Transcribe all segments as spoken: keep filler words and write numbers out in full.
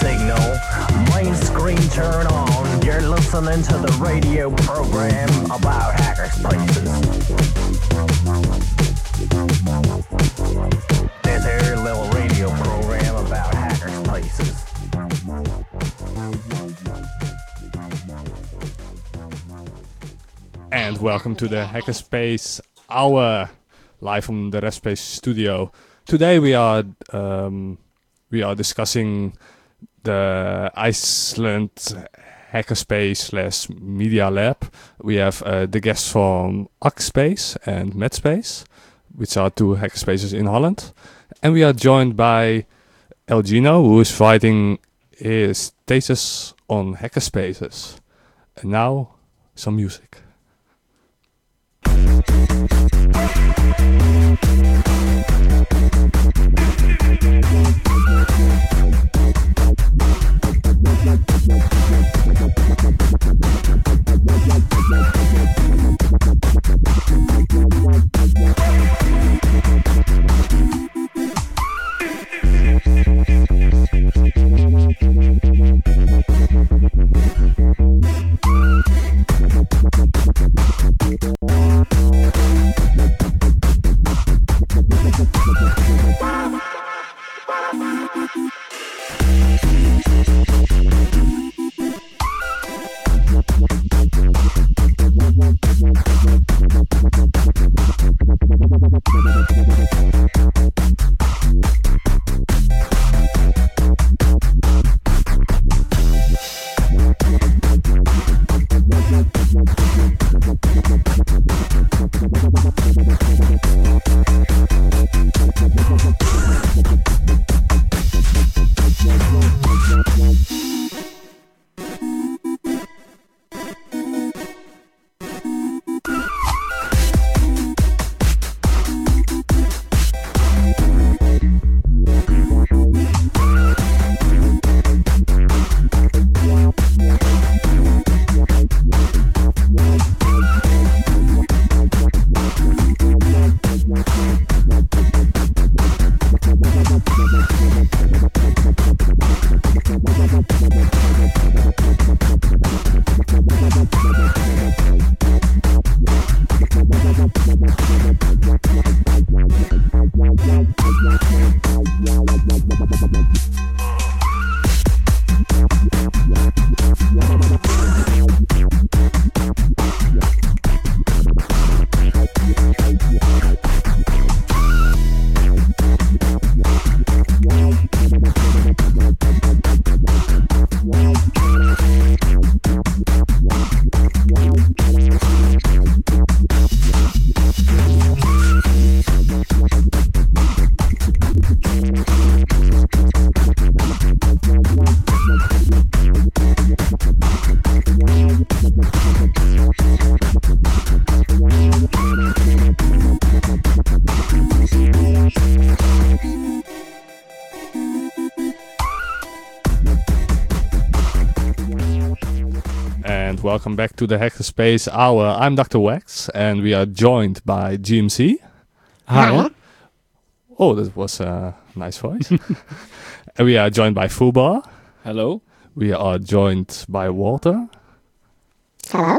signal. Main screen turn on. You're listening to the radio program about hackerspaces. This here little radio program about hackerspaces. And welcome to the Hackerspace Hour, live from the RevSpace studio. Today we are um, we are discussing the Iceland Hackerspace slash Media Lab. We have uh, the guests from Akspace and Medspace, which are two hackerspaces in Holland. And we are joined by Elgino, who is writing his thesis on hackerspaces. And now, some music. Welcome back to the Hackerspace Hour. I'm Doctor Wax, and we are joined by G M C. Hi. Oh, that was a nice voice. And we are joined by Fubar. Hello. We are joined by Walter. Hello.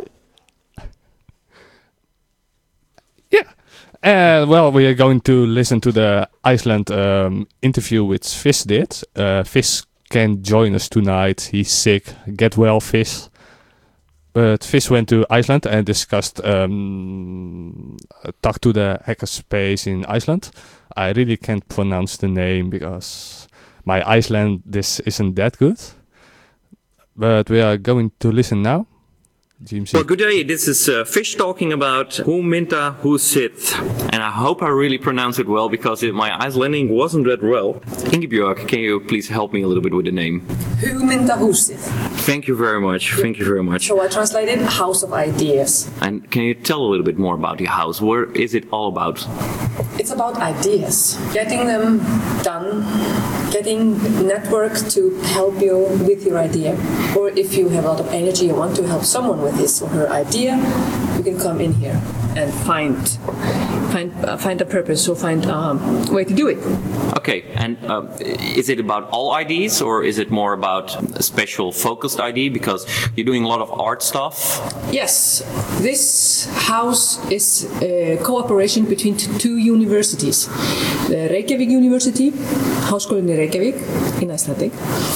Yeah. And well, we are going to listen to the Iceland um, interview which Fish did. Uh, Fish can't join us tonight. He's sick. Get well, Fish. But Fish went to Iceland and discussed, um, talked to the hackerspace in Iceland. I really can't pronounce the name because my Iceland this isn't that good. But we are going to listen now. G M C. Well, good day. This is uh, Fish talking about Huminta Husit. And I hope I really pronounce it well because it, my Icelandic wasn't that well. Ingebjörg, can you please help me a little bit with the name? Huminta Husit. Thank you very much. Thank you very much. So I translated House of Ideas. And can you tell a little bit more about the house? What is it all about? It's about ideas. Getting them done. Getting network to help you with your idea. Or if you have a lot of energy and want to help someone with his or her idea, you can come in here and find find uh, find a purpose or find a um, way to do it. Okay, and um, is it about all I Ds or is it more about a special focused I D? Because you're doing a lot of art stuff. Yes, this house is a cooperation between t- two universities. The Reykjavik University, Háskólinn í Reykjavík in Icelandic,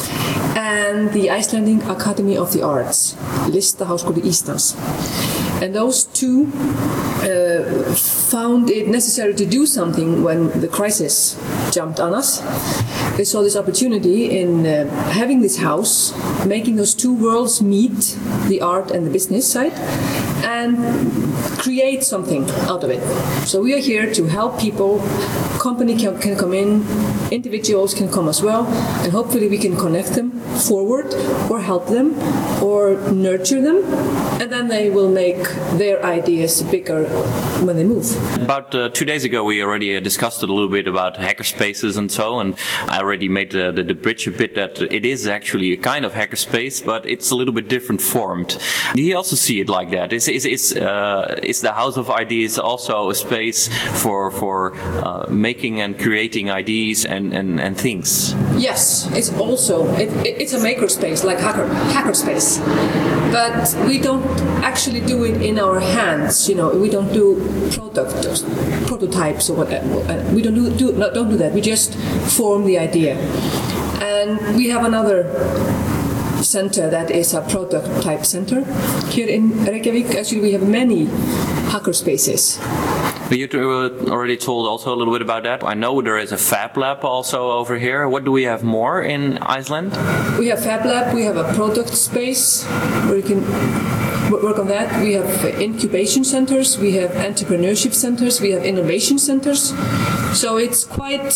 and the Icelandic Academy of the Arts, Listaháskóli Íslands. And those two uh, found it necessary to do something when the crisis jumped on us. They saw this opportunity in uh, having this house, making those two worlds meet, the art and the business side, and create something out of it. So we are here to help people. Company can, can come in, individuals can come as well, and hopefully we can connect them forward or help them or nurture them, and then they will make their ideas bigger when they move. About uh, two days ago we already uh, discussed it a little bit about hackerspaces and so, and I already made uh, the, the bridge a bit that it is actually a kind of hackerspace, but it's a little bit different formed. Do you also see it like that? Is is is, uh, is the House of Ideas also a space for for uh, making and creating ideas and, and, and things? Yes, it's also it, it, it's a makerspace like hacker hackerspace, but we don't actually do it in our hands. You know, we don't do product prototypes or whatever. We don't do, do no, don't do that. We just form the idea, and we have another center that is a prototype center here in Reykjavik. Actually, we have many hackerspaces. But you already told also a little bit about that. I know there is a Fab Lab also over here. What do we have more in Iceland? We have Fab Lab. We have a product space where you can work on that. We have incubation centers. We have entrepreneurship centers. We have innovation centers. So it's quite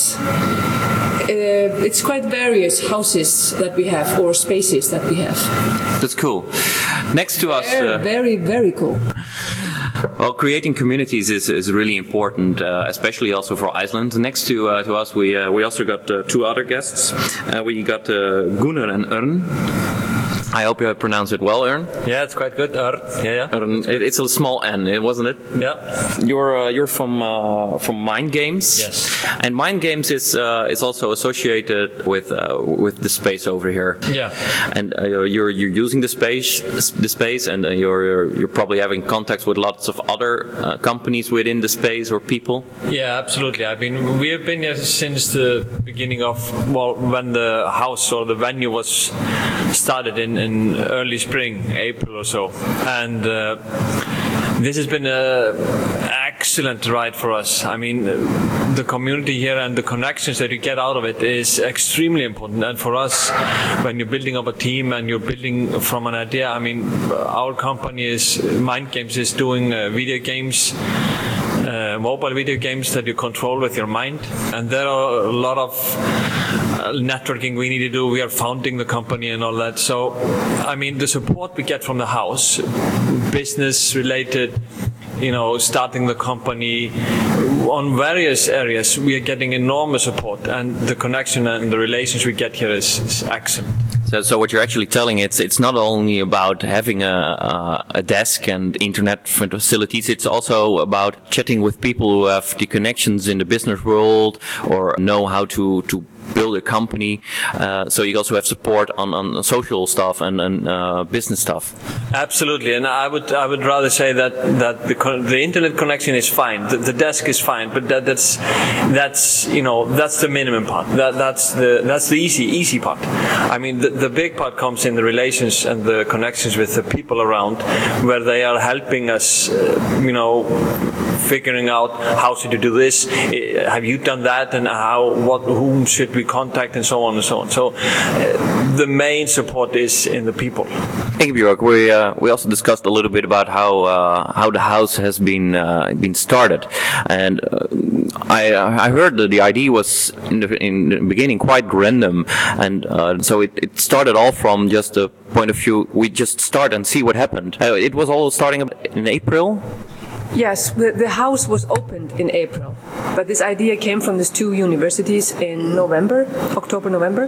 uh, it's quite various houses that we have or spaces that we have. That's cool. Next to us. Very, uh, very, very cool. Well, creating communities is, is really important, uh, especially also for Iceland. Next to uh, to us, we uh, we also got uh, two other guests. Uh, we got uh, Gunnar and Örn. I hope you pronounce it well, Örn. Yeah, it's quite good. Örn. Yeah, yeah. Örn. It, it's a small N, wasn't it? Yeah. You're uh, you're from uh, from Mind Games. Yes. And Mind Games is uh, is also associated with uh, with the space over here. Yeah. And uh, you're you're using the space the space, and uh, you're you're probably having contacts with lots of other uh, companies within the space or people. Yeah, absolutely. I mean, we have been here since the beginning of well, when the house or the venue was started in. in early spring, April or so, and uh, this has been an excellent ride for us. I mean, the community here and the connections that you get out of it is extremely important. And for us, when you're building up a team and you're building from an idea, I mean, our company is Mind Games is doing uh, video games. Uh, mobile video games that you control with your mind, and there are a lot of uh, networking we need to do. We are founding the company and all that. So, I mean, the support we get from the house, business related, you know, starting the company on various areas, we are getting enormous support, and the connection and the relations we get here is, is excellent. So, so what you're actually telling, it's it's not only about having a, a, a desk and internet facilities, it's also about chatting with people who have the connections in the business world or know how to, to build a company. Uh, so you also have support on, on social stuff and, and uh, business stuff. Absolutely, and I would I would rather say that that the the internet connection is fine, the, the desk is fine, but that, that's that's you know that's the minimum part. That that's the that's the easy easy part. I mean, the, the big part comes in the relations and the connections with the people around, where they are helping us, uh, you know, figuring out how should you do this, have you done that, and how what whom should we contact, and so on and so on. So uh, the main support is in the people. Thank you, Björk. We uh, we also discussed a little bit about how uh, how the house has been uh, been started, and uh, I I heard that the idea was in the, in the beginning quite random, and uh, so it, it started all from just a point of view. We just start and see what happened. Uh, it was all starting in April. Yes, the, the house was opened in April, but this idea came from these two universities in November, October, November.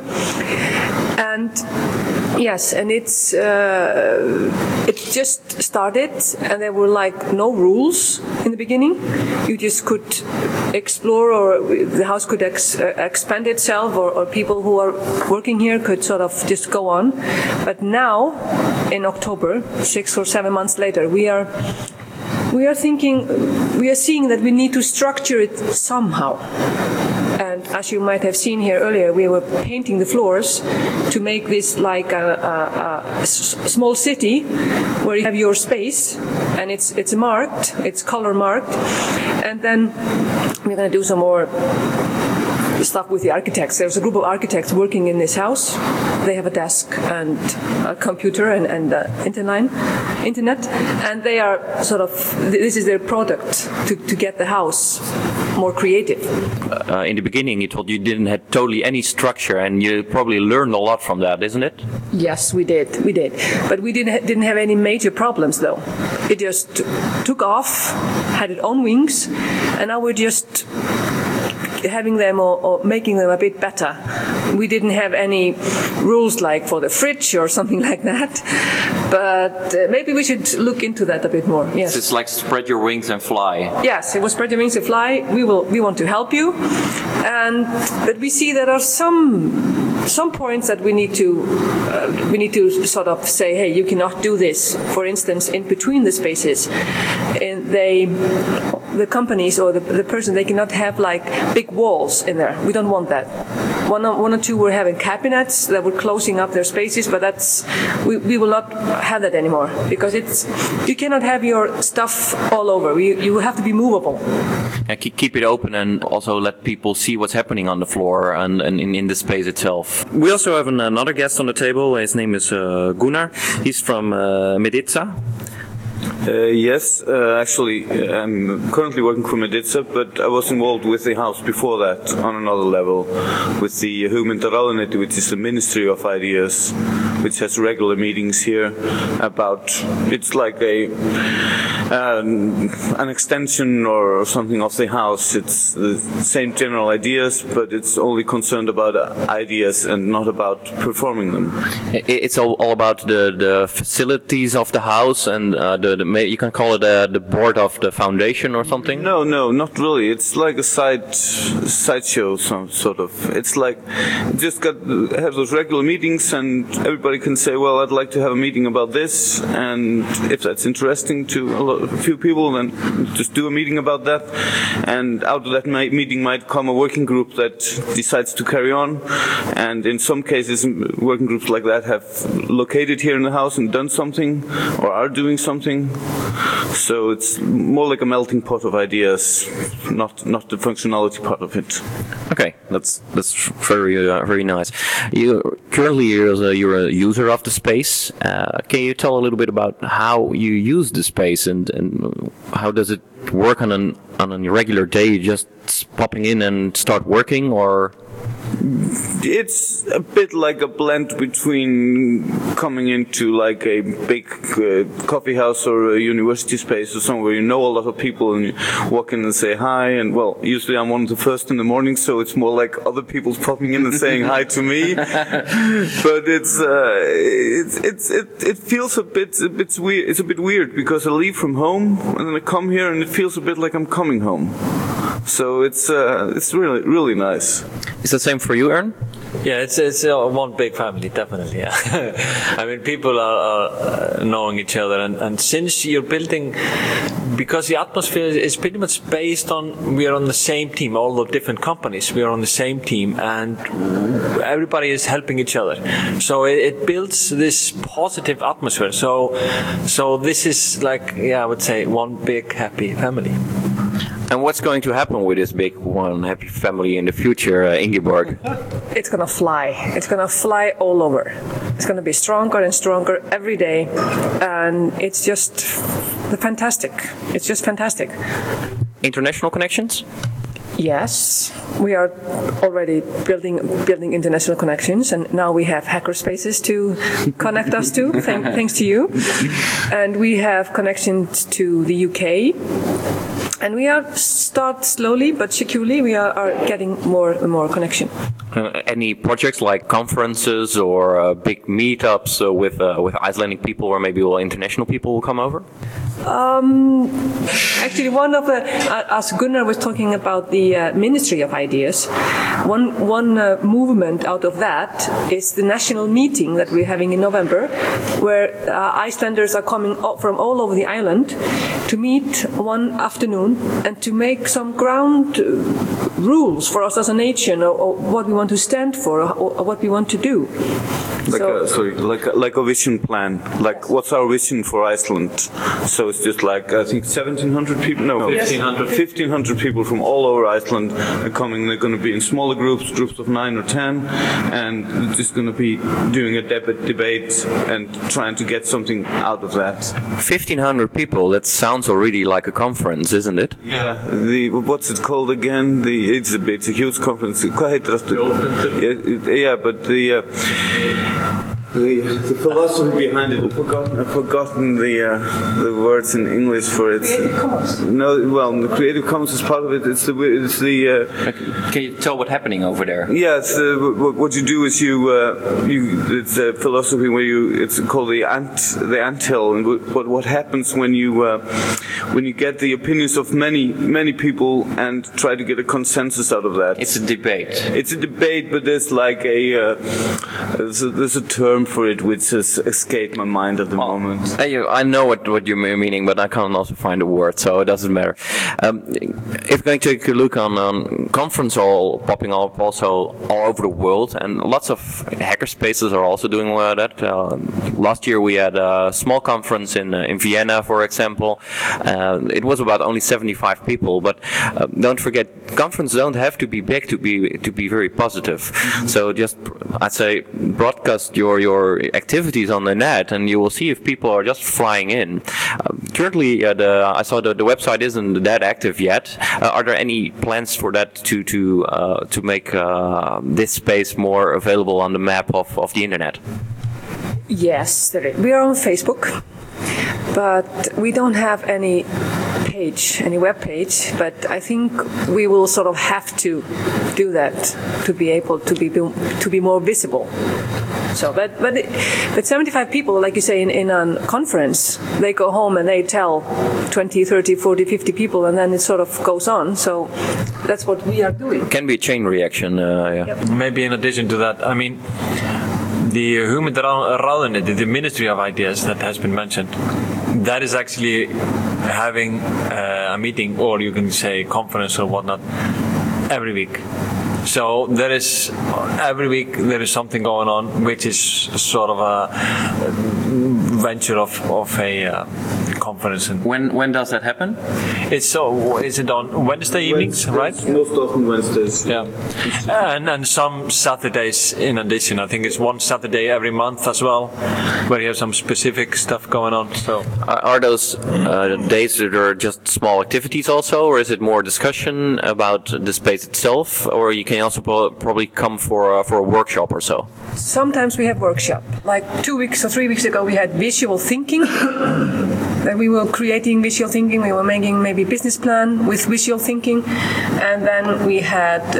And yes, and it's uh, it just started, and there were like no rules in the beginning. You just could explore, or the house could ex, uh, expand itself, or, or people who are working here could sort of just go on. But now, in October, six or seven months later, we are we are thinking, we are seeing that we need to structure it somehow. And as you might have seen here earlier, we were painting the floors to make this like a, a, a small city where you have your space, and it's it's marked, it's color marked, and then we're going to do some more stuff with the architects. There's a group of architects working in this house. They have a desk and a computer and, and uh, internet, internet, and they are sort of, this is their product to, to get the house more creative. Uh, in the beginning, you told you didn't have totally any structure, and you probably learned a lot from that, isn't it? Yes, we did, we did. But we didn't, ha- didn't have any major problems, though. It just t- took off, had its own wings, and now we're just having them or, or making them a bit better. We didn't have any rules like for the fridge or something like that, but uh, maybe we should look into that a bit more. Yes, it's like spread your wings and fly. Yes, it was spread your wings and fly. We will. We want to help you, and but we see there are some. Some points that we need to uh, we need to sort of say, hey, you cannot do this. For instance, in between the spaces, and they, the companies or the, the person, they cannot have like big walls in there. We don't want that. One or, one or two were having cabinets that were closing up their spaces, but that's we, we will not have that anymore, because it's you cannot have your stuff all over. We, you have to be movable. And keep it open, and also let people see what's happening on the floor and, and in, in the space itself. We also have an, another guest on the table. His name is uh, Gunnar. He's from uh, Medica. Uh, yes, uh, actually, I'm currently working for Medica, but I was involved with the house before that on another level, with the Hugmyndaráðuneyti, which is the Ministry of Ideas, which has regular meetings here about, it's like a um, an extension or something of the house. It's the same general ideas, but it's only concerned about ideas and not about performing them. It's all, all about the, the facilities of the house, and uh, the, the you can call it uh, the board of the foundation or something? No, no, not really. It's like a side sideshow, some sort of. It's like just got have those regular meetings, and everybody can say, well, I'd like to have a meeting about this, and if that's interesting to a, lot, a few people, then just do a meeting about that, and out of that meeting might come a working group that decides to carry on, and in some cases, working groups like that have located here in the house and done something, or are doing something. So it's more like a melting pot of ideas, not not the functionality part of it. Okay, that's that's very uh, very nice. You currently you're a, you're a user of the space. Uh, can you tell a little bit about how you use the space, and, and how does it work on an on a regular day? Just popping in and start working, or? It's a bit like a blend between coming into like a big uh, coffee house or a university space or somewhere you know a lot of people, and you walk in and say hi, and well, usually I'm one of the first in the morning, so it's more like other people popping in and saying hi to me. But it's uh, it's it's it, it feels a bit a bit weird. It's a bit weird because I leave from home and then I come here and it feels a bit like I'm coming home. So it's uh, it's really really nice. Is the same for you, Ern? Yeah, it's it's uh, one big family, definitely. Yeah, I mean, people are, are uh, knowing each other, and, and since you're building, because the atmosphere is pretty much based on we are on the same team, all the different companies, we are on the same team, and everybody is helping each other. So it, it builds this positive atmosphere. So, so this is like, yeah, I would say one big happy family. And what's going to happen with this big one happy family in the future, uh, Ingeborg? It's gonna fly. It's gonna fly all over. It's gonna be stronger and stronger every day, and it's just fantastic. It's just fantastic. International connections? Yes, we are already building building international connections, and now we have hackerspaces to connect us to, thank, thanks to you. And we have connections to the U K. And we are start slowly but securely. We are, are getting more and more connection. Uh, any projects like conferences or uh, big meetups uh, with uh, with Icelandic people, or maybe all international people will come over? Um, actually, one of the, uh, as Gunnar was talking about the uh, Ministry of Ideas, one one uh, movement out of that is the national meeting that we're having in November, where uh, Icelanders are coming from all over the island to meet one afternoon and to make some ground uh, rules for us as a nation, or, or what we want to stand for, or, or what we want to do. Like so, a, sorry, like a, like a vision plan. Like, what's our vision for Iceland? So it's just like, I think seventeen hundred people. No, fifteen hundred. fifteen hundred people from all over Iceland are coming. They're going to be in smaller groups, groups of nine or ten, and they're just going to be doing a debate, debate and trying to get something out of that. fifteen hundred people. That sounds already like a conference, isn't it? Yeah. The what's it called again? The it's a it's a huge conference. Hvað heitir það? Yeah, yeah, but the. Uh, The, the philosophy behind it, I've forgotten, I've forgotten the uh, the words in English for it. Creative Commons. No, well, the Creative Commons is part of it. It's the it's the. Uh, Can you tell what's happening over there? yeah, it's, uh, what, what you do is you uh, you it's a philosophy where you it's called the ant the anthill, and what what happens when you uh, when you get the opinions of many many people and try to get a consensus out of that. It's a debate. It's a debate, but there's like a uh, there's, a there's a term for it which has escaped my mind at the Well, moment. I, I know what, what you're meaning, but I can't also find a word, so it doesn't matter. Um, if going to take a look on um, conference hall popping up also all over the world, and lots of hackerspaces are also doing uh, that. Uh, last year we had a small conference in uh, in Vienna, for example. Uh, it was about only seventy-five people, but uh, don't forget, conferences don't have to be big to be to be very positive. So just I'd say broadcast your your activities on the net, and you will see if people are just flying in. Um, currently, uh, the, I saw the, the website isn't that active yet. Uh, are there any plans for that to to uh, to make uh, this space more available on the map of, of the internet? Yes, there is. We are on Facebook, but we don't have any page, any web page. But I think we will sort of have to do that to be able to be to be more visible. So, but but but seventy-five people, like you say, in, in a conference, they go home and they tell twenty, thirty, forty, fifty people, and then it sort of goes on. So that's what we are doing. It can be a chain reaction. Uh, yeah. Yep. Maybe in addition to that, I mean, the Hugmyndaráðuneyti, the Ministry of Ideas that has been mentioned, that is actually having uh, a meeting, or you can say conference or whatnot, every week. So there is, every week there is something going on, which is sort of a venture of, of a uh, conference. And When when does that happen? it's so, is it on Wednesday evenings, right? Most often Wednesdays. Yeah, and and some Saturdays in addition. I think it's one Saturday every month as well, where you have some specific stuff going on. So Are, are those uh, days that are just small activities also, or is it more discussion about the space itself, or you can also pro- probably come for a, for a workshop or so? Sometimes we have workshop. Like two weeks or three weeks ago, we had visual thinking. Then we were creating visual thinking. We were making maybe business plan with visual thinking, and then we had uh,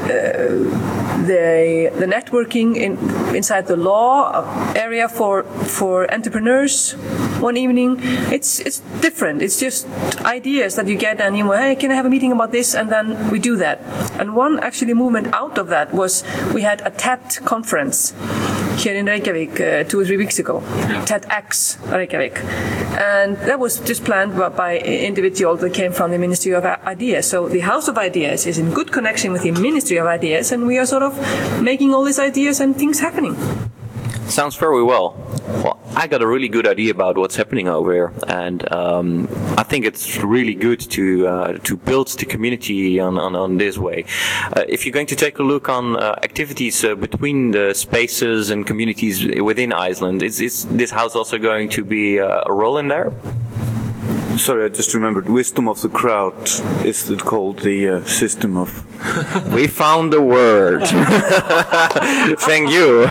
the the networking in inside the law area for for entrepreneurs. One evening, it's it's different. It's just ideas that you get, and you go, hey, can I have a meeting about this? And then we do that. And one actually movement out of that was we had a TED conference here in Reykjavik uh, two or three weeks ago, TEDx Reykjavik, and that was just planned by, by individuals that came from the Ministry of Ideas. So the House of Ideas is in good connection with the Ministry of Ideas, and we are sort of making all these ideas and things happening. Sounds very well. Well, I got a really good idea about what's happening over here, and um, I think it's really good to uh, to build the community on, on, on this way. Uh, if you're going to take a look on uh, activities uh, between the spaces and communities within Iceland, is, is this house also going to be uh, a role in there? sorry, I just remembered. Wisdom of the crowd is it called the uh, system of. We found the word. Thank you.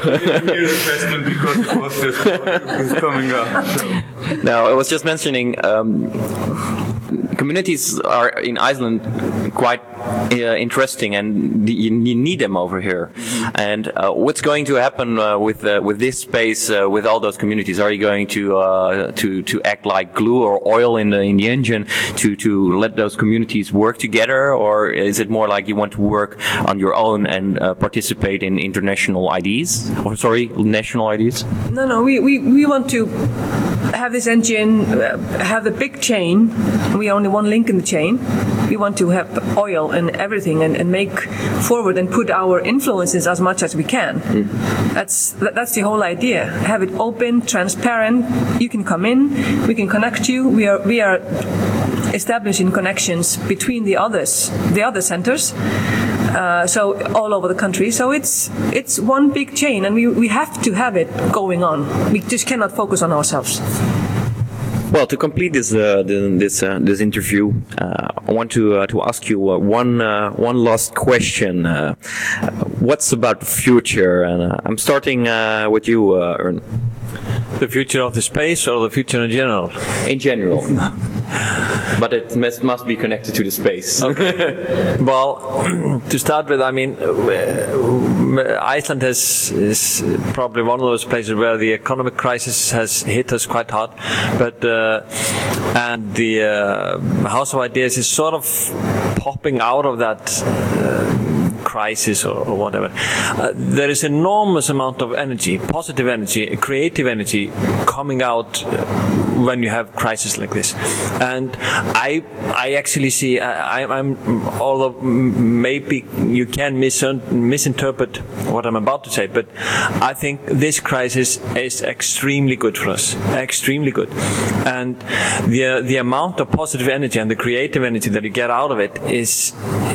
Coming up. No, I was just mentioning um, communities are in Iceland quite uh, interesting, and you, you need them over here. And uh, what's going to happen uh, with uh, with this space, uh, with all those communities? Are you going to uh, to to act like glue or oil in the in the engine to to let those communities work together, or is it more like you want to work on your own and uh, participate in international I Ds? Or sorry, national I Ds? No, no, we, we, we want to have this engine, uh, have the big chain. We are only one link in the chain. We want to have oil and everything, and, and make forward and put our influences as much as we can. Mm. That's that's the whole idea. Have it open, transparent. You can come in. We can connect you. We are we are establishing connections between the others, the other centers. Uh, so all over the country. So it's it's one big chain, and we we have to have it going on. We just cannot focus on ourselves. Well, to complete this uh, this uh, this interview, uh, I want to uh, to ask you uh, one uh, one last question. Uh, what's about the future? And uh, I'm starting uh, with you, uh, Ern. The future of the space, or the future in general? In general. But it must, must be connected to the space. Okay. Well, to start with, I mean, Iceland has, is probably one of those places where the economic crisis has hit us quite hard. But uh, and the uh, House of Ideas is sort of popping out of that uh, crisis or, or whatever. Uh, there is enormous amount of energy, positive energy, creative energy coming out uh, when you have crisis like this. And I I actually see, I, I'm, although maybe you can mis- misinterpret what I'm about to say, but I think this crisis is extremely good for us, extremely good. And the the amount of positive energy and the creative energy that you get out of it is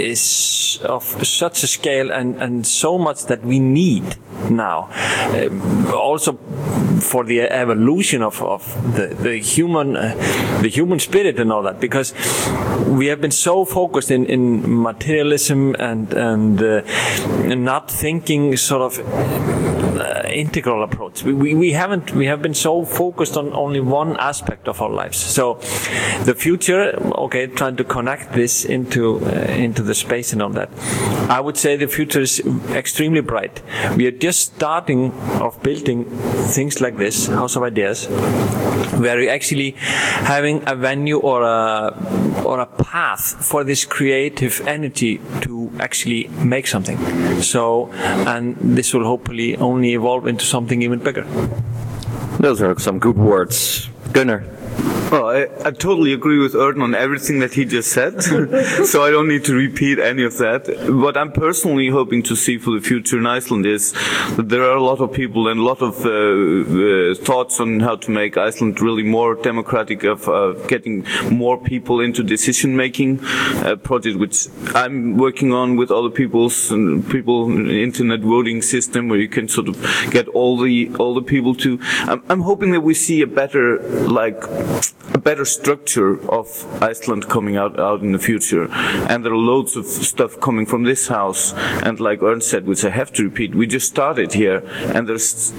is of such a scale and, and so much that we need now. Uh, also for the evolution of, of the, the human uh, the human spirit and all that, because we have been so focused in, in materialism and and uh, not thinking sort of uh, integral approach. We, we we haven't we have been so focused on only one aspect of our lives. So the future, okay, trying to connect this into uh, into the space and all that, I would say the future is extremely bright. We are just starting of building things like this, House of Ideas, where we actually having a venue or a or a path for this creative energy to actually make something. So, and this will hopefully only evolve into something even bigger. Those are some good words. Gunnar. Well, I, I totally agree with Erden on everything that he just said, so I don't need to repeat any of that. What I'm personally hoping to see for the future in Iceland is that there are a lot of people and a lot of uh, uh, thoughts on how to make Iceland really more democratic, of uh, getting more people into decision-making, a project which I'm working on with other people's and people, internet voting system where you can sort of get all the all the people to. I'm, I'm hoping that we see a better, like, a better structure of Iceland coming out, out in the future. And there are loads of stuff coming from this house. And like Ernst said, which I have to repeat, we just started here. And there's,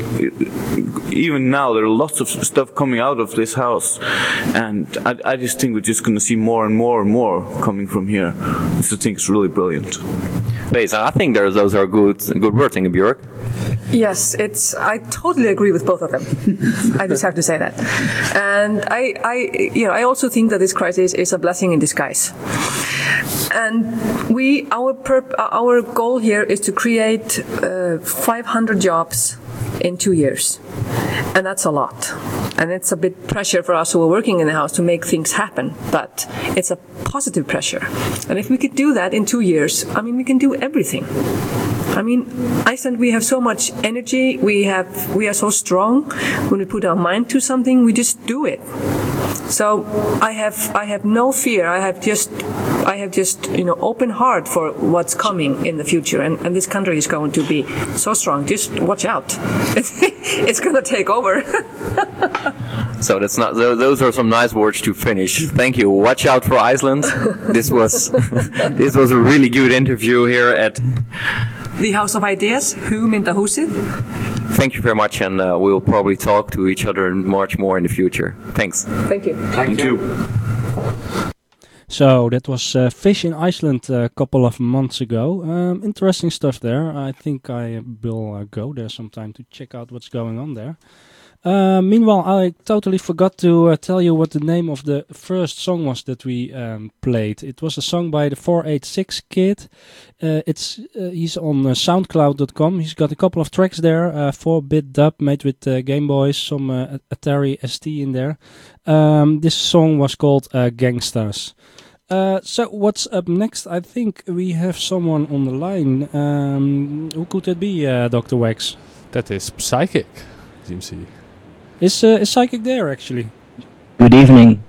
even now, there are lots of stuff coming out of this house. And I, I just think we're just going to see more and more and more coming from here. This I think is really brilliant. Base, I think there's, those are good, good words, Ingebjörg. Yes, it's. I totally agree with both of them. I just have to say that, and I, I, you know, I also think that this crisis is a blessing in disguise. And we, our perp, our goal here is to create uh, five hundred jobs in two years, and that's a lot. And it's a bit pressure for us who are working in the house to make things happen, but it's a positive pressure. And if we could do that in two years, I mean, we can do everything. I mean, Iceland, we have so much energy, we have, we are so strong. When we put our mind to something, we just do it. So I have, I have no fear. I have just, I have just, you know, open heart for what's coming in the future. And, and this country is going to be so strong. Just watch out. It's, it's going to take over. So that's not. Those are some nice words to finish. Thank you. Watch out for Iceland. This was this was a really good interview here at the House of Ideas. Hugmyndahúsið. Thank you very much, and uh, we'll probably talk to each other much more in the future. Thanks. Thank you. Thank you. So that was uh, Fish in Iceland a couple of months ago. Um, interesting stuff there. I think I will uh, go there sometime to check out what's going on there. Uh, meanwhile, I totally forgot to uh, tell you what the name of the first song was that we um, played. It was a song by the four eight six Kid. Uh, it's uh, he's on uh, SoundCloud dot com. He's got a couple of tracks there, uh, four-bit dub made with uh, Game Boys, some uh, Atari S T in there. Um, this song was called uh, Gangsters. Uh, so what's up next? I think we have someone on the line. Um, who could that be, uh, Doctor Wax? That is Psychic, seems to be. Is, uh, is Psychic there, actually? Good evening.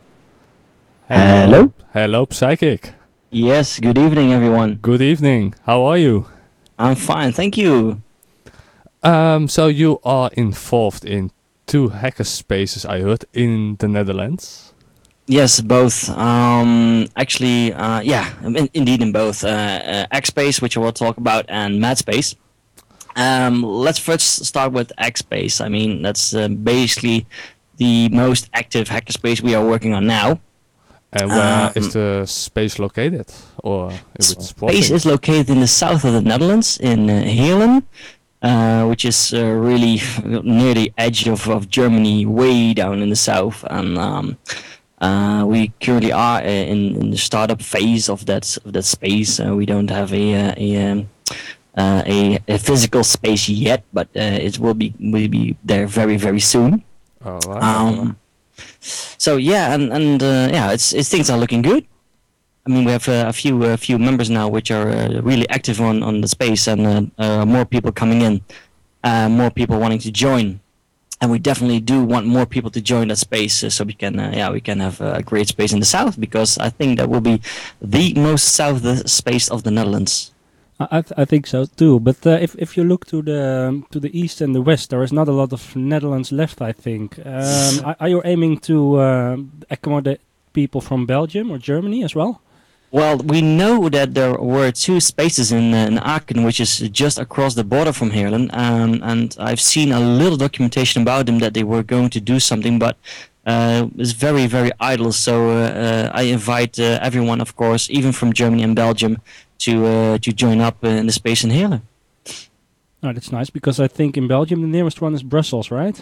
Hello. Hello, Psychic. Yes, good evening, everyone. Good evening. How are you? I'm fine, thank you. Um, so you are involved in two hackerspaces, I heard, in the Netherlands. Yes, both. Um, actually, uh, yeah, in, indeed in both. Uh, uh, Xspace, which I will talk about, and Madspace. Um, let's first start with Xspace. I mean, that's uh, basically the most active hackerspace we are working on now. And where um, is the space located? Or if it's Space is located in the south of the Netherlands, in uh, Heerlen, uh, which is uh, really near the edge of, of Germany, way down in the south. And um, uh, we currently are uh, in, in the startup phase of that of that space. Uh, we don't have a a, a um, Uh, a, a physical space yet, but uh, it will be will be there very very soon. Oh, wow. Um, so yeah, and and uh, yeah, it's, it's things are looking good. I mean, we have uh, a few a uh, few members now which are uh, really active on, on the space, and uh, uh, more people coming in, uh, more people wanting to join, and we definitely do want more people to join that space, uh, so we can uh, yeah we can have a great space in the south, because I think that will be the most south space of the Netherlands. I, th- I think so too. But uh, if if you look to the um, to the east and the west, there is not a lot of Netherlands left, I think. Um, are, are you aiming to uh, accommodate people from Belgium or Germany as well? Well, we know that there were two spaces in, uh, in Aachen, which is just across the border from Heerlen, um, and I've seen a little documentation about them that they were going to do something, but uh, it's very, very idle. So uh, uh, I invite uh, everyone, of course, even from Germany and Belgium, to uh, to join up uh, in the space in Heerlen. Oh, that's nice, because I think in Belgium the nearest one is Brussels, right?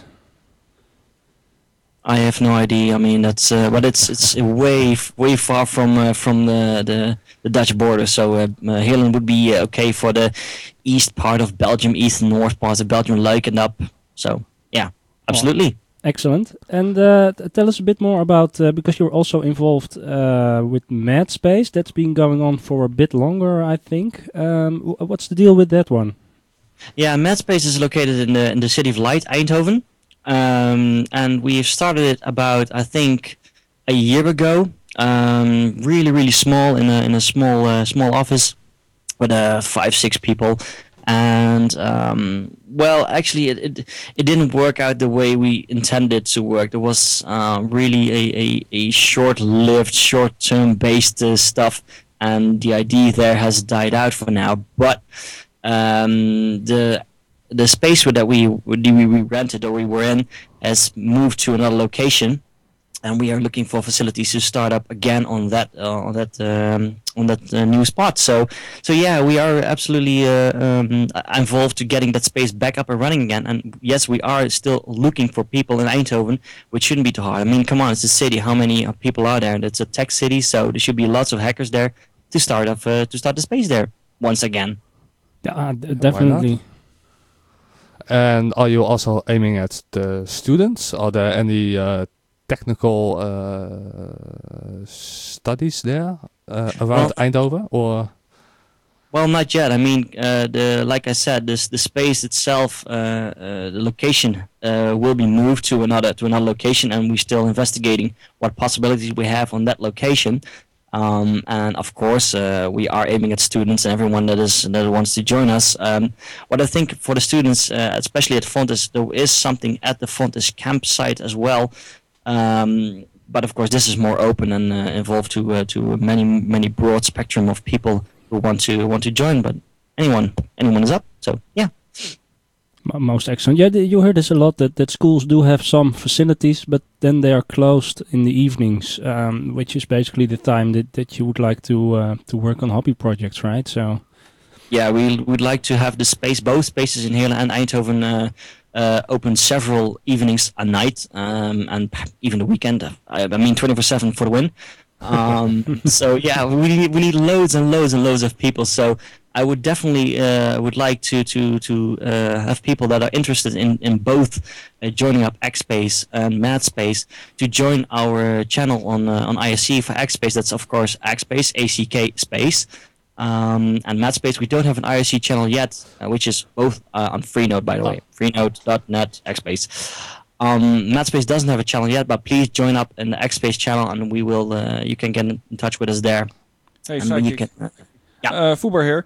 I have no idea. I mean, that's uh, but it's it's way f- way far from uh, from the, the the Dutch border. So uh, uh, Heerlen would be uh, okay for the east part of Belgium, east and north parts of Belgium, like and up. So yeah, absolutely. Oh, excellent. And uh, t- tell us a bit more about uh, because you're also involved uh, with Madspace. That's been going on for a bit longer, I think. Um, w- what's the deal with that one? Yeah, Madspace is located in the in the city of Light, Eindhoven. Um, and we've started it about, I think, a year ago. Um, really, really small, in a in a small uh, small office with uh, five, six people. And um, well, actually, it, it it didn't work out the way we intended it to work. There was uh, really a, a, a short-lived, short-term based uh, stuff, and the idea there has died out for now. But um, the the space that we we rented or we were in has moved to another location, and we are looking for facilities to start up again on that uh, on that um, on that uh, new spot. So so yeah, we are absolutely uh, um, involved to getting that space back up and running again. And yes, we are still looking for people in Eindhoven, which shouldn't be too hard. I mean, come on, it's a city. How many people are there? It's a tech city, so there should be lots of hackers there to start up uh, to start the space there once again. Yeah, d- definitely. And are you also aiming at the students? Are there any uh, technical uh, studies there uh, around well, Eindhoven, or? Well, not yet. I mean, uh, the like I said, this the space itself, uh, uh, the location uh, will be moved to another to another location, and we're still investigating what possibilities we have on that location. Um, and of course, uh, we are aiming at students and everyone that is that wants to join us. Um, what I think for the students, uh, especially at Fontis, there is something at the Fontis campsite as well. Um, but of course, this is more open and uh, involved to uh, to many many broad spectrum of people who want to want to join. But anyone anyone is up. So yeah. Most excellent. Yeah, you heard this a lot, that, that schools do have some facilities, but then they are closed in the evenings, um, which is basically the time that, that you would like to uh, to work on hobby projects, right? So, yeah, we would like to have the space, both spaces in Heerlen and Eindhoven, uh, uh, open several evenings a night, um, and even the weekend. I, I mean, twenty-four seven for the win. Um, so yeah, we need, we need loads and loads and loads of people. So I would definitely uh, would like to to to uh, have people that are interested in in both uh, joining up XSpace and MadSpace to join our channel on uh, on I S C for XSpace. That's of course XSpace, A C K space, um, and MadSpace. We don't have an I S C channel yet, uh, which is both uh, on Freenode, by the way, freenode dot net XSpace. Um, MadSpace doesn't have a channel yet, but please join up in the XSpace channel, and we will. Uh, you can get in touch with us there. Hey, and you Psychic. can, uh, yeah. Uh, Fubar here.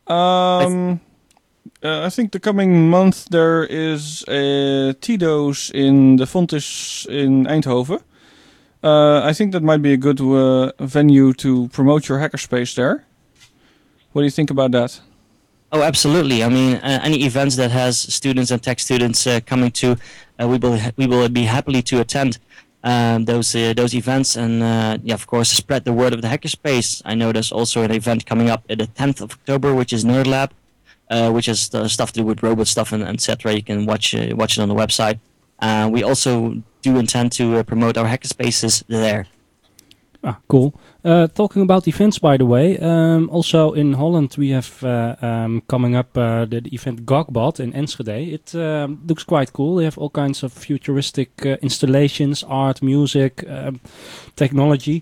Um, uh, I think the coming month there is a Tido's in the Fontis in Eindhoven. Uh, I think that might be a good uh, venue to promote your hackerspace there. What do you think about that? Oh, absolutely. I mean, uh, any events that has students and tech students uh, coming to, uh, we will we will be happily to attend um, those uh, those events, and uh, yeah, of course, spread the word of the hackerspace. I know there's also an event coming up at the tenth of October, which is Nerd Lab, uh, which is the stuff to do with robot stuff and et cetera. You can watch uh, watch it on the website. Uh, we also do intend to uh, promote our hackerspaces there. Ah, cool. Uh, talking about events, by the way, um, also in Holland we have uh, um, coming up uh, the, the event Gogbot in Enschede. It um, looks quite cool. They have all kinds of futuristic uh, installations, art, music, um, technology.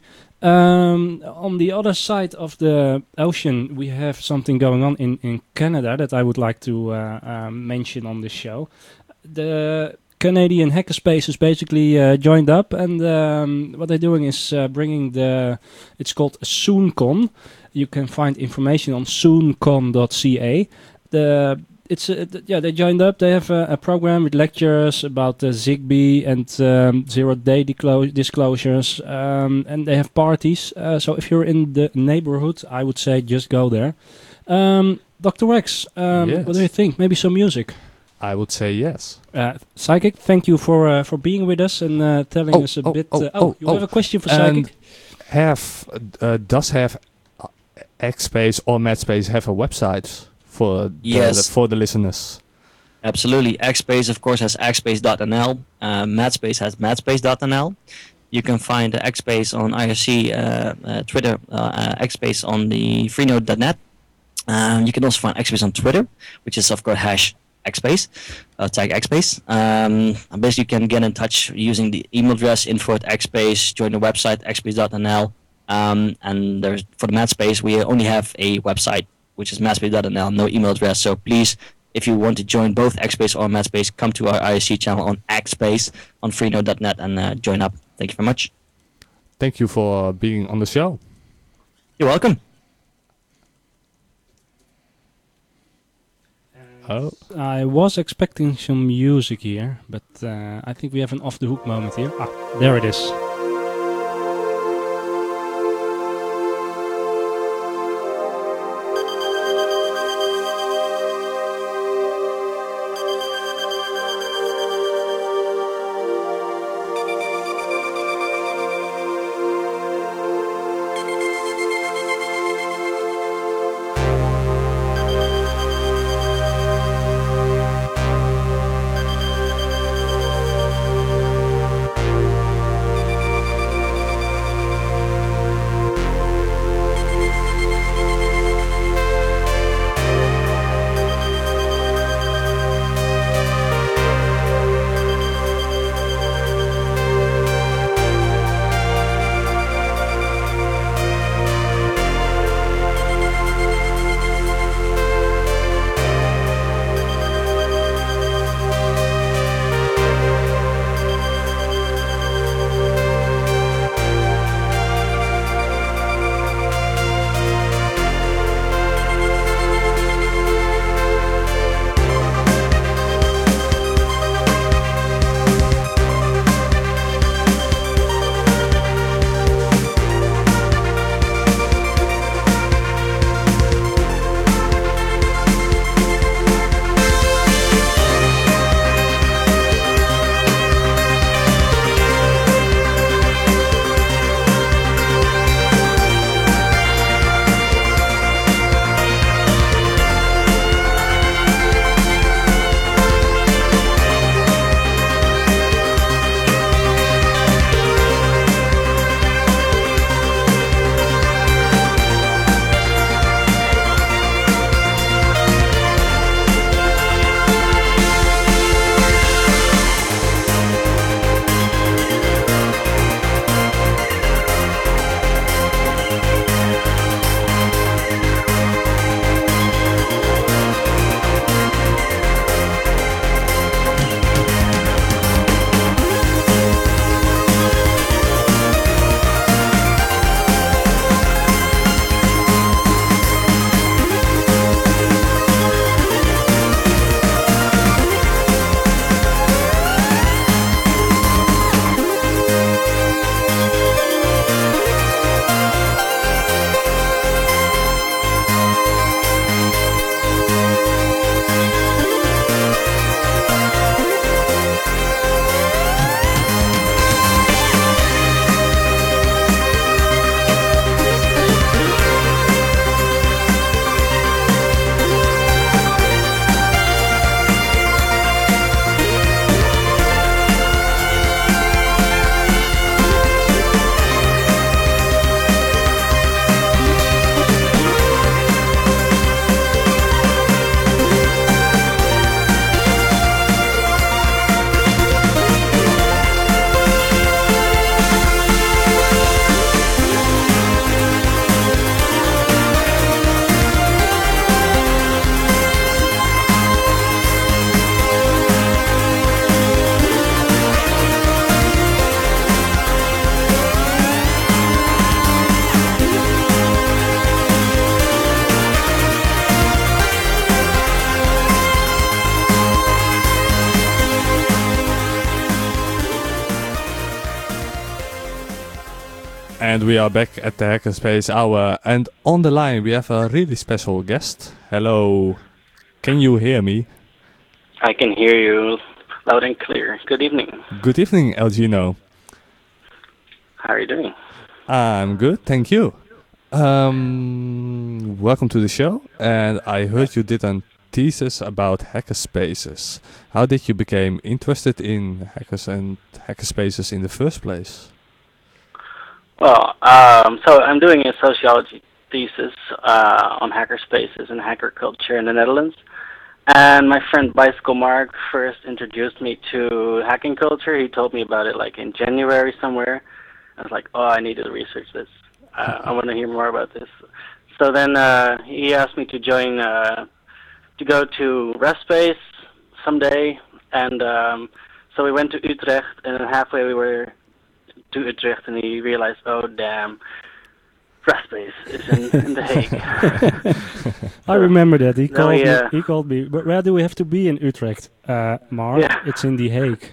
Um, on the other side of the ocean, we have something going on in, in Canada that I would like to uh, uh, mention on this show. The Canadian Hackerspace is basically uh, joined up, and um, what they're doing is uh, bringing the, it's called SoonCon. You can find information on sooncon dot c a. The it's uh, th- yeah, they joined up. They have a, a program with lectures about uh, Zigbee and um, zero-day disclo- disclosures, um, and they have parties. Uh, so if you're in the neighborhood, I would say just go there. Um, Doctor Rex, um, Yes. what do you think? Maybe some music. I would say yes. Uh, Psychic, thank you for uh, for being with us and uh, telling Oh, us a oh, bit. oh, uh, oh, you oh. have a question for And Psychic? have uh, does have uh, XSpace or MadSpace have a website for the, Yes. for the listeners? Absolutely. XSpace, of course, has xspace dot n l. Uh, MadSpace has madspace dot n l. You can find uh, XSpace on I R C, uh, uh, Twitter, uh, uh, XSpace on the freenode dot net. Um, you can also find XSpace on Twitter, which is, of course, hash XSpace, uh, tag XSpace. Um, and basically, you can get in touch using the email address info at XSpace, join the website xspace dot n l. Um, and there's, for the MadSpace, we only have a website, which is madspace dot n l, no email address. So please, if you want to join both XSpace or MadSpace, come to our I R C channel on XSpace on freenode dot net and uh, join up. Thank you very much. Thank you for being on the show. You're welcome. Oh, I was expecting some music here, but uh, I think we have an off the hook moment here. Ah, there it is. And we are back at the Hackerspace Hour, and on the line we have a really special guest. Hello, can you hear me? I can hear you loud and clear. Good evening. Good evening, Elgino. How are you doing? I'm good, thank you. Um, welcome to the show, and I heard you did a thesis about hackerspaces. How did you become interested in hackers and hackerspaces in the first place? Well, um, so I'm doing a sociology thesis uh, on hackerspaces and hacker culture in the Netherlands. And my friend Bicycle Mark first introduced me to hacking culture. He told me about it like in January somewhere. I was like, oh, I need to research this. Uh, I want to hear more about this. So then uh, he asked me to join, uh, to go to RefSpace someday. And um, so we went to Utrecht, and then halfway we were to Utrecht, and he realized, oh damn, RefSpace is in, in The Hague. I remember that he No, called yeah. me. He called me. But where do we have to be in Utrecht, uh, Mark? Yeah. It's in The Hague.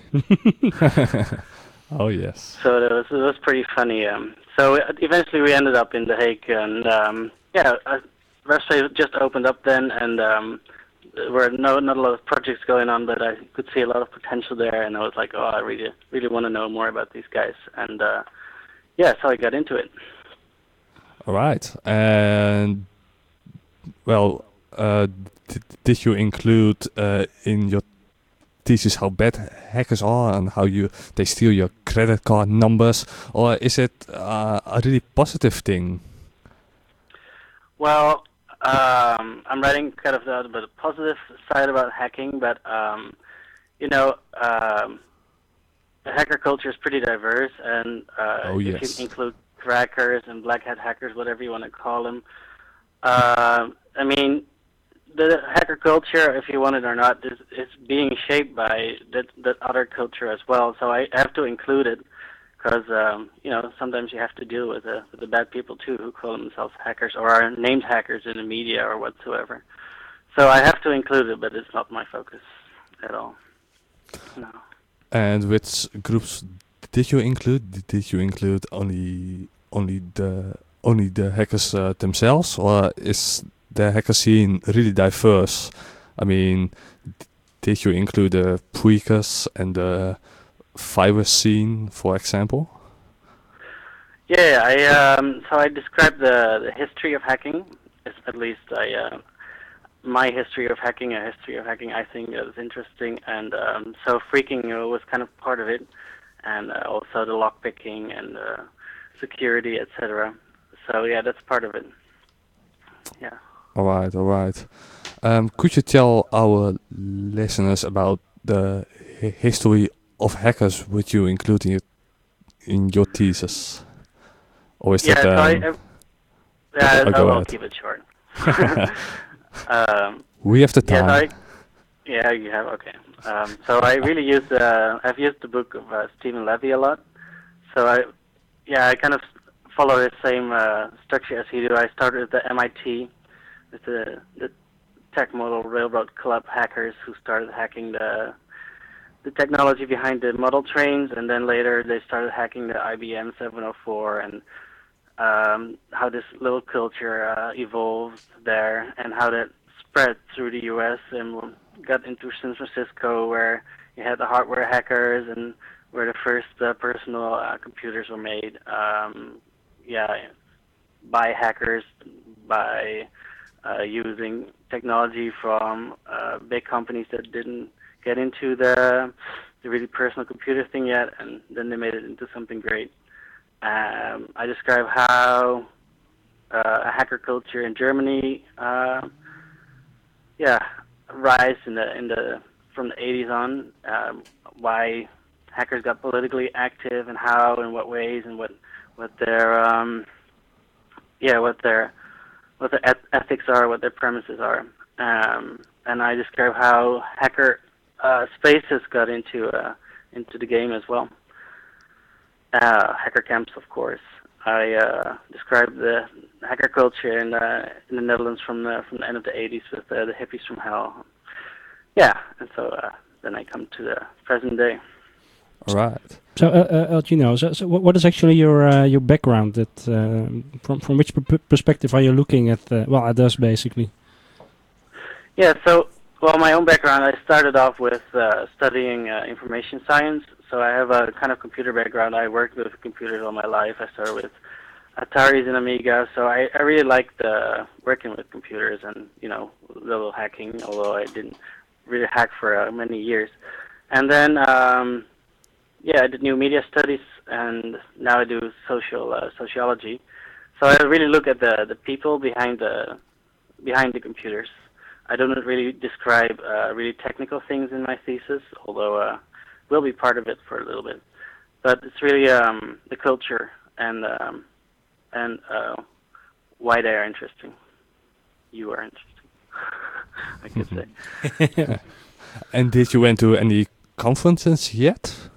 Oh yes. So that was, it was pretty funny. Um, so eventually we ended up in The Hague, and um, yeah, uh, RefSpace just opened up then, and um, there were no not a lot of projects going on, but I could see a lot of potential there, and I was like, oh, I really really want to know more about these guys, and uh, yeah, so I got into it. All right, and well, uh, d- did you include uh, in your thesis how bad hackers are and how you they steal your credit card numbers, or is it uh, a really positive thing? Well, um, I'm writing kind of the, the positive side about hacking, but um, you know, um, the hacker culture is pretty diverse, and uh, Oh, if yes. you include crackers and black hat hackers, whatever you want to call them, uh, I mean, the hacker culture, if you want it or not, is, is being shaped by that, that other culture as well. So I have to include it. Because um, you know, sometimes you have to deal with the with the bad people too, who call themselves hackers or are named hackers in the media or whatsoever. So I have to include it, but it's not my focus at all. No. And which groups did you include? Did you include only only the only the hackers uh, themselves, or is the hacker scene really diverse? I mean, d- did you include the Puikas and the virus scene, for example? Yeah, I um, so I described the, the history of hacking. It's at least I uh, my history of hacking, a history of hacking. I think is interesting, and um, so phreaking uh, was kind of part of it, and uh, also the lockpicking and uh, security, et cetera. So yeah, that's part of it. Yeah. All right, all right. Um, could you tell our listeners about the hi- history of hackers, which you include in your, in your thesis? Or is Yeah, that... so I, Um, I, yeah, oh, I go will ahead. keep it short. um, We have the yeah, so time. I, yeah, you have, okay. Um, so I really use, uh, I've used the book of uh, Stephen Levy a lot. So I, yeah, I kind of follow the same uh, structure as he do. I started at the M I T, with the, the tech model railroad club hackers who started hacking the the technology behind the model trains, and then later they started hacking the I B M seven oh four, and um, how this little culture uh, evolved there, and how that spread through the U S and got into San Francisco, where you had the hardware hackers and where the first uh, personal uh, computers were made. Um, yeah, by hackers, by uh, using technology from uh, big companies that didn't get into the the really personal computer thing yet, and then they made it into something great. Um, I describe how uh, a hacker culture in Germany, uh, yeah, rise in the in the from the eighties on. Um, why hackers got politically active, and how, and what ways, and what what their um, yeah, what their what their eth- ethics are, what their premises are, um, and I describe how hacker uh, spaces got into uh, into the game as well. Uh, hacker camps, of course. I uh, describe the hacker culture in, uh, in the Netherlands from the from the end of the eighties with uh, the hippies from hell. Yeah, and so uh, then I come to the present day. All right. So, uh, uh, Elgino, so, so what, what is actually your uh, your background? That uh, from from which pr- perspective are you looking at? Uh, well, at us basically. Yeah, so, well, my own background, I started off with uh, studying uh, information science. So I have a kind of computer background. I worked with computers all my life. I started with Ataris and Amiga. So I, I really liked uh, working with computers and, you know, a little hacking, although I didn't really hack for uh, many years. And then, um, yeah, I did new media studies, and now I do social uh, sociology. So I really look at the, the people behind the behind the computers. I don't really describe uh, really technical things in my thesis, although uh, will be part of it for a little bit. But it's really um, the culture and um, and uh, why they are interesting. You are interesting, I could say. And did you went to any conferences yet?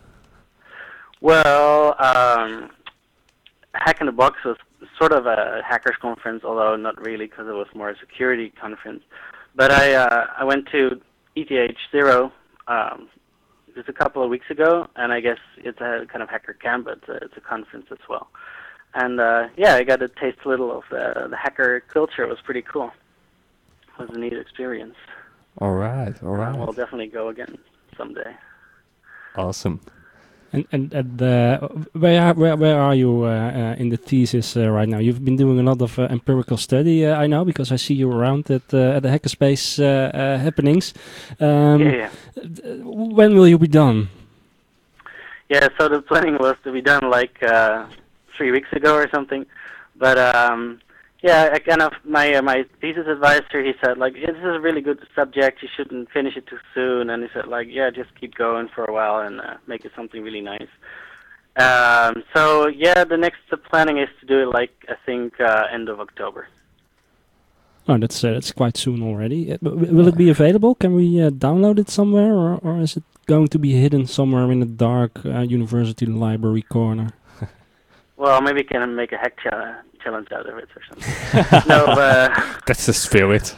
Well, um, Hack in the Box was sort of a hackers conference, although not really, because it was more a security conference. But I uh, I went to E T H zero um, just a couple of weeks ago, and I guess it's a kind of hacker camp, but it's a, it's a conference as well. And uh, yeah, I got to taste a little of the, the hacker culture. It was pretty cool. It was a neat experience. All right, all right. Uh, we'll definitely go again someday. Awesome. And and, and uh, where are, where where are you uh, uh, in the thesis uh, right now? You've been doing a lot of uh, empirical study, uh, I know, because I see you around at uh, at the hackerspace uh, uh, happenings. Um, yeah, yeah. When will you be done? Yeah, so the planning was to be done like uh, three weeks ago or something, but um, yeah, I kind of my uh, my thesis advisor, he said like, yeah, this is a really good subject, you shouldn't finish it too soon, and he said like, yeah, just keep going for a while and uh, make it something really nice. Um, so yeah, the next the planning is to do it like I think uh, end of October. Oh, that's uh, that's quite soon already. Uh, w- will it be available? Can we uh, download it somewhere, or or is it going to be hidden somewhere in a dark uh, university library corner? Well, maybe we can make a hack challenge. challenge out of it or something. no, uh, that's the spirit.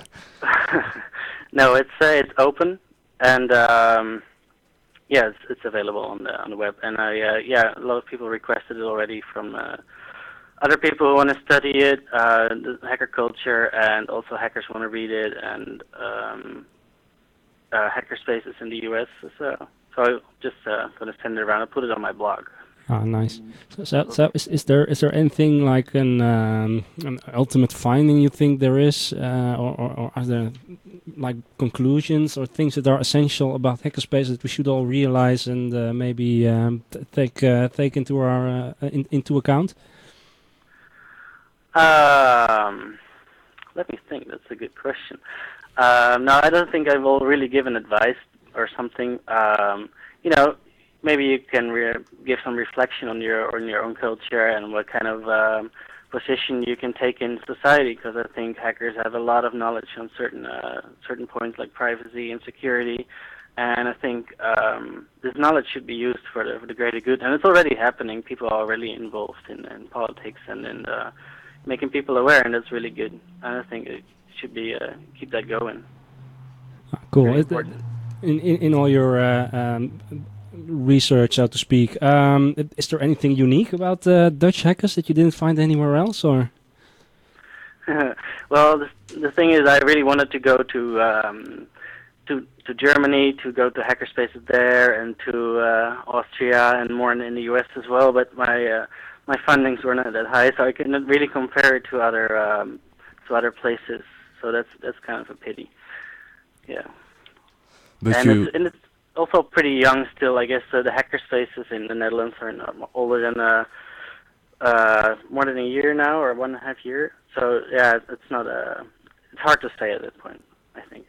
no, it's uh, it's open, and um, yeah, it's, it's available on the on the web. And I uh, yeah, a lot of people requested it already from uh, other people who want to study it, uh, the hacker culture, and also hackers want to read it, and um, uh, hackerspaces in the U S. So so I'm just uh, gonna send it around. I'll put it on my blog. Ah, nice. So, so, so is, is there is there anything like an um, an ultimate finding you think there is, uh, or, or, or are there like conclusions or things that are essential about hackerspace that we should all realize and uh, maybe um, t- take uh, take into our uh, in, into account? Um, let me think. That's a good question. Um, no, I don't think I will really give an advice or something. Um, you know. Maybe you can re- give some reflection on your on your own culture and what kind of um, position you can take in society. Because I think hackers have a lot of knowledge on certain uh, certain points like privacy and security, and I think um, this knowledge should be used for the, for the greater good. And it's already happening. People are already involved in, in politics and in uh, making people aware, and that's really good. And I think it should be uh, keep that going. Ah, cool. In, in in all your uh, um, research, so to speak, um, is there anything unique about uh, Dutch hackers that you didn't find anywhere else, or? Well, the, the thing is, I really wanted to go to um, to to Germany, to go to hackerspaces there, and to uh, Austria, and more in, in the U S as well. But my uh, my fundings were not that high, so I couldn't really compare it to other um, to other places. So that's that's kind of a pity. Yeah. But and you it's, and it's also pretty young still, I guess. Uh, the hacker spaces in the Netherlands are not older than uh, uh, more than a year now, or one and a half year. So yeah, it's not a. It's hard to say at this point, I think.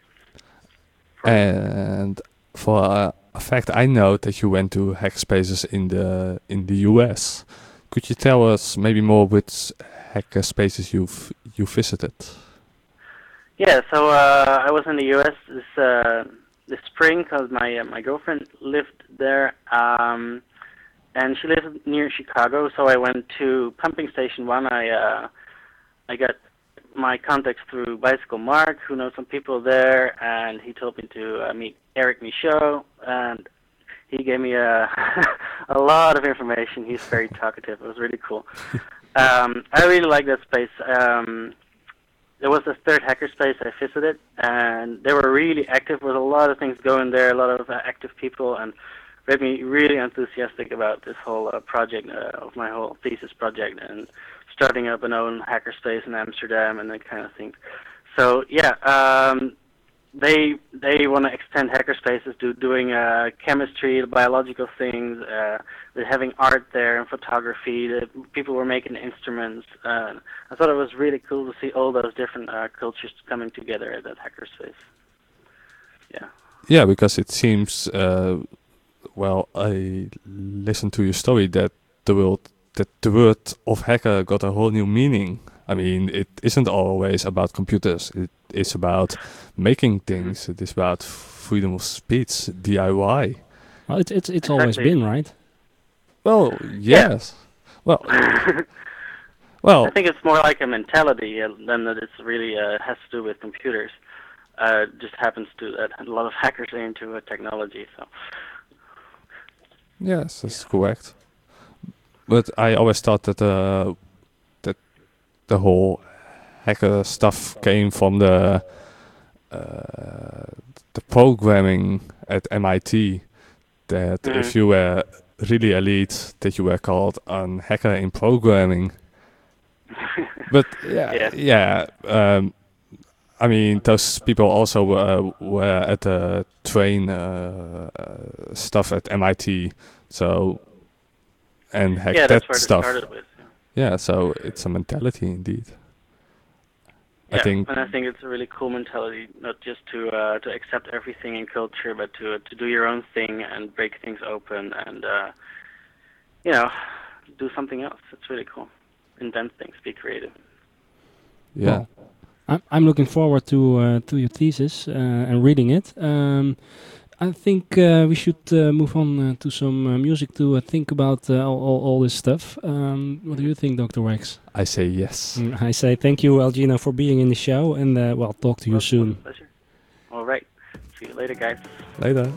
And for uh, a fact, I know that you went to hackerspaces in the in the U S. Could you tell us maybe more which hackerspaces you've you visited? Yeah, so uh, I was in the U S this. Uh, this spring because my uh, my girlfriend lived there, um, and she lives near Chicago. So I went to Pumping Station One. I uh, I got my contacts through Bicycle Mark, who knows some people there, and he told me to uh, meet Eric Michaud, and he gave me a a lot of information. He's very talkative. It was really cool. um, I really like that space. Um, it was the third hackerspace I visited, and they were really active with a lot of things going there, a lot of uh, active people, and made me really enthusiastic about this whole uh, project, uh, of my whole thesis project, and starting up an own hackerspace in Amsterdam and that kind of thing. So yeah, um, they they want to extend hackerspaces to doing uh, chemistry, biological things. Uh, they're having art there and photography. The people were making instruments. Uh, I thought it was really cool to see all those different uh, cultures coming together at that hackerspace. Yeah. Yeah, because it seems. Uh, well, I listened to your story that the world that the word of hacker got a whole new meaning. I mean, it isn't always about computers. It is about making things. It is about freedom of speech, D I Y. Well, it's it's it's always been, right? Well, yes. Yeah. Well, well. I think it's more like a mentality uh, than that. It's really uh, has to do with computers. Uh, it just happens to that a lot of hackers are into uh, technology. So. Yes, that's yeah. correct. But I always thought that uh, that the whole hacker stuff came from the uh, the programming at M I T. That mm-hmm. if you were really elite, that you were called a hacker in programming. But yeah, yeah. yeah um, I mean, those people also uh, were at the train uh, uh, stuff at M I T. So. And hack yeah, that that's where stuff. It started with, yeah. yeah, so it's a mentality indeed. Yeah, I think, and I think it's a really cool mentality, not just to uh, to accept everything in culture, but to to do your own thing and break things open and uh, you know, do something else. It's really cool. Invent things, be creative. Yeah, well, I'm I'm looking forward to uh, to your thesis uh, and reading it. Um, I think uh, we should uh, move on uh, to some uh, music to uh, think about uh, all, all, all this stuff. Um, what do you think, Doctor Wax? I say yes. Mm, I say thank you, Elgino, for being in the show, and uh, well, talk to you well, soon. Pleasure. All right. See you later, guys. Later.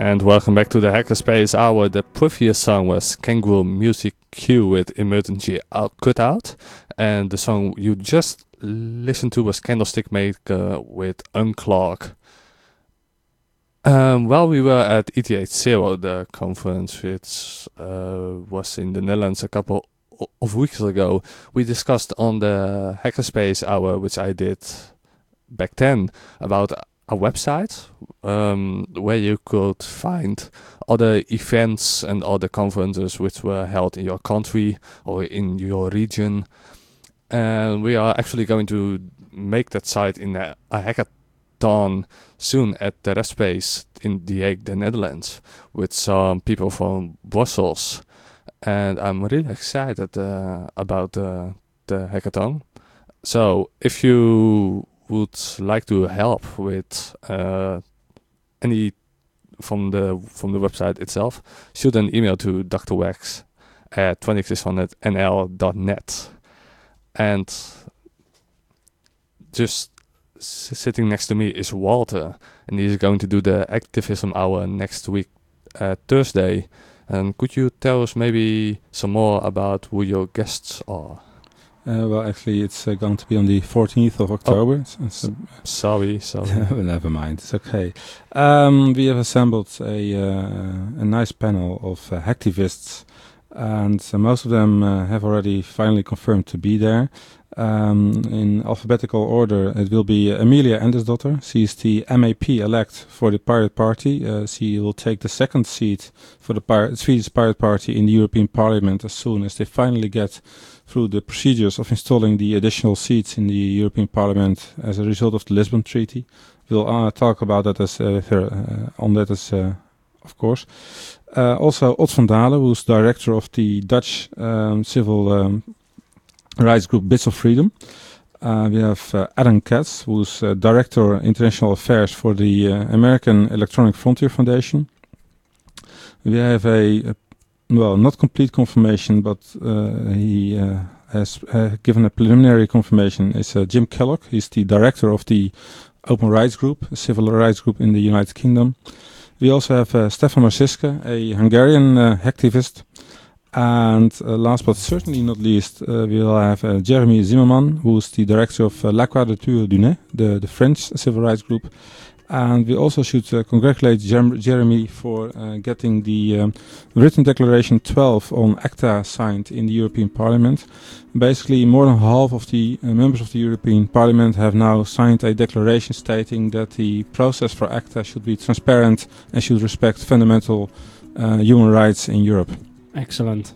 And welcome back to the Hackerspace Hour. The previous song was Kangaroo Music Q with Emergency Out Cutout. And the song you just listened to was Candlestick Maker with Unclog. Um, while we were at E T H Zero, the conference which uh, was in the Netherlands a couple of weeks ago, we discussed on the Hackerspace Hour, which I did back then, about a website um, where you could find other events and other conferences which were held in your country or in your region. And we are actually going to make that site in a, a hackathon soon at the RevSpace in The Hague, the Netherlands, with some people from Brussels. And I'm really excited uh, about uh, the hackathon. So if you would like to help with uh, any from the from the website itself, shoot an email to D R Wax at twenty-six hundred N L dot net. And just s- sitting next to me is Walter, and he's going to do the Activism Hour next week, uh, Thursday. And could you tell us maybe some more about who your guests are? Uh, well, actually, it's uh, going to be on the fourteenth of October. Oh, it's, it's, uh, sorry, sorry. Never mind, it's okay. Um, we have assembled a, uh, a nice panel of uh, hacktivists, and uh, most of them uh, have already finally confirmed to be there. Um, in alphabetical order, it will be uh, Amelia Andersdotter. She is the M A P elect for the Pirate Party. Uh, she will take the second seat for the Pir- Swedish Pirate Party in the European Parliament as soon as they finally get through the procedures of installing the additional seats in the European Parliament as a result of the Lisbon Treaty. We'll uh, talk about that as uh, her, uh, on that as uh, of course. Uh, also, Ott van Dalen, who's director of the Dutch um, civil um, rights group Bits of Freedom. Uh, we have uh, Adam Katz, who's uh, Director International Affairs for the uh, American Electronic Frontier Foundation. We have a, a well, not complete confirmation, but uh, he uh, has uh, given a preliminary confirmation. Is uh, Jim Kellogg. He's the Director of the Open Rights Group, a civil rights group in the United Kingdom. We also have uh, Stefan Marsiska, a Hungarian uh, hacktivist. And uh, last but certainly not least, uh, we'll have uh, Jeremy Zimmerman, who's the director of uh, La Quadrature du Net, the, the French civil rights group. And we also should uh, congratulate Jer- Jeremy for uh, getting the um, written declaration twelve on ACTA signed in the European Parliament. Basically, more than half of the uh, members of the European Parliament have now signed a declaration stating that the process for ACTA should be transparent and should respect fundamental uh, human rights in Europe. Excellent.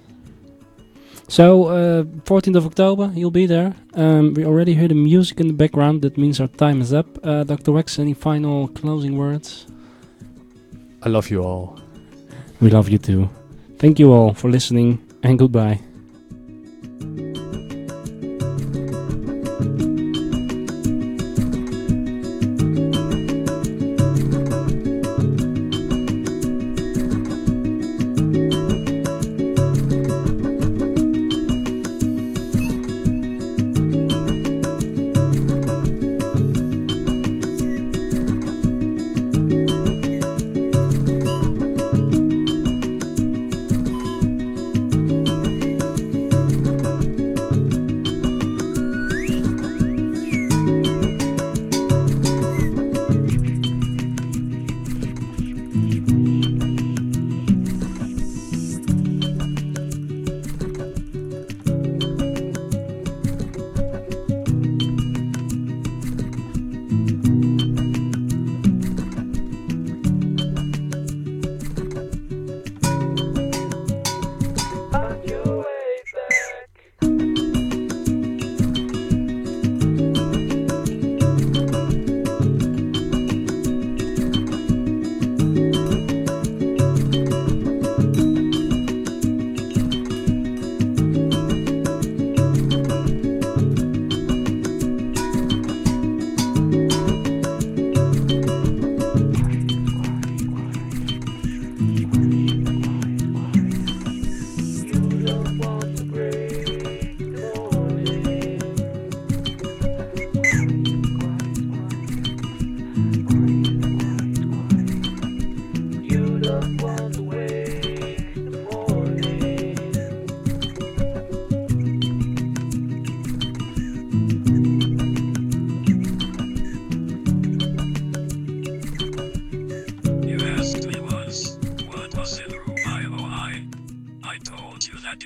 So, uh, fourteenth of October, you'll be there. Um, we already heard the music in the background. That means our time is up. Uh, Doctor Wax, any final closing words? I love you all. We love you too. Thank you all for listening, and goodbye.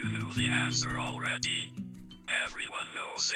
you knew the answer already. Everyone knows